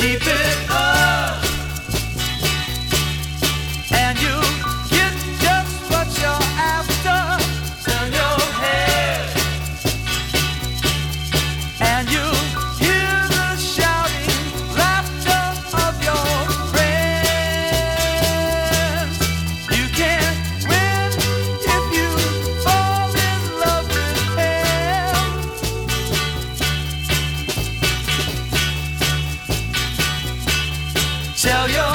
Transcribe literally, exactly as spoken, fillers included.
Keep it up, and you get just what you're after. Turn your head, and you hear the shouting laughter of your friends. You can win if you fall in love with him. Tell your